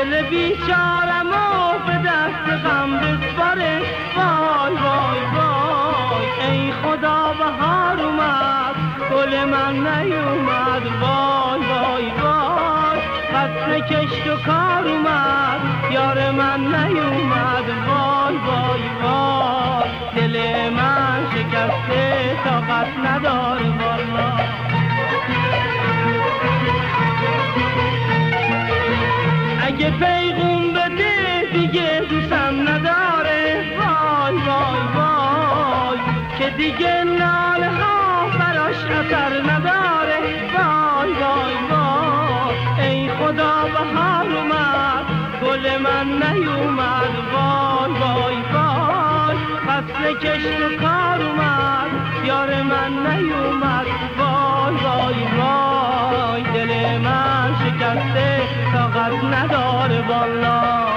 دل بیچارمو به دست غم بسپاره. وای وای وای ای خدا بهار اومد گل من نیومد. وای وای وای فصل کشت و کار اومد یار من نیومد. وای وای وای دل من شکسته طاقت نداره والله. اگه پیغون بده دیگه دوستم نداره. وای وای وای که دیگه ناله ها براش اثر نداره. وای وای وای ای خدا بهار اومد گل من نیومد. وای وای وای فصل کشت و کار اومد یار من نیومد. وای وای وای دل من شکسته طاقت نداره والله.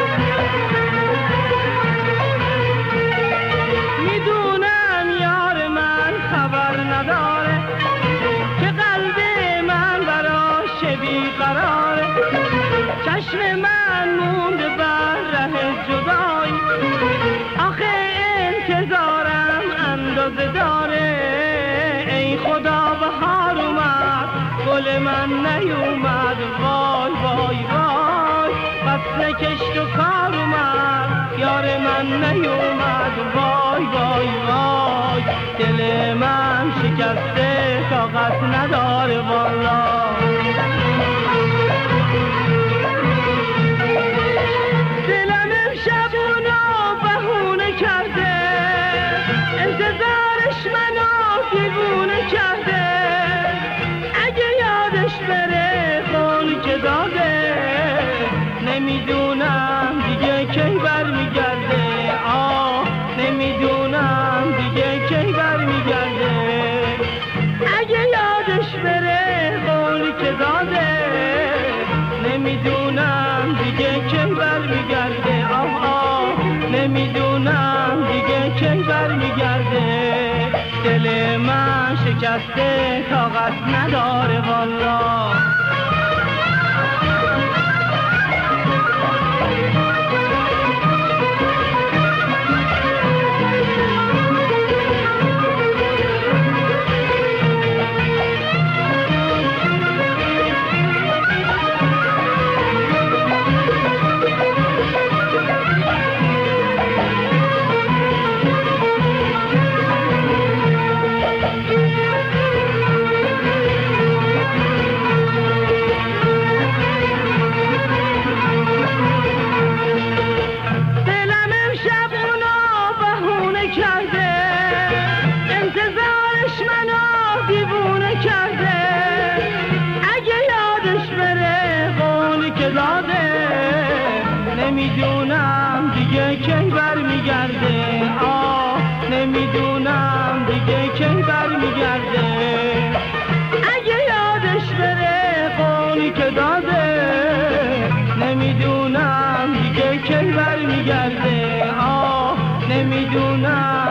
میدونم یار من خبر نداره که قلب من براش بیقراره. چشم من مونده بر ره جدایی آخه انتظارم اندازه داره. ای خدا بهار اومد گل من نیومد. وای وای وای فصل کشت و کار اومد یار من نیومد. وای وای وای دل من شکسته طاقت نداره والله. دلم امشب اونو بهونه کرده انتظارش منو دیوونه کرده. اگه یادش بره خون که داده نمیدونم دیگه کی برمیگرده. آه نمیدونم دیگه کی برمیگرده. اگه یادش بره خون که داده نمیدونم دیگه کی برمیگرده. آه نمیدونم دیگه کی برمیگرده. دل من شکسته طاقت نداره والله. نمیدونم دیگه کی برمیگرده. آه نمیدونم دیگه کی برمیگرده. اگه یادش بره قولی که داده نمیدونم دیگه کی برمیگرده. آه نمیدونم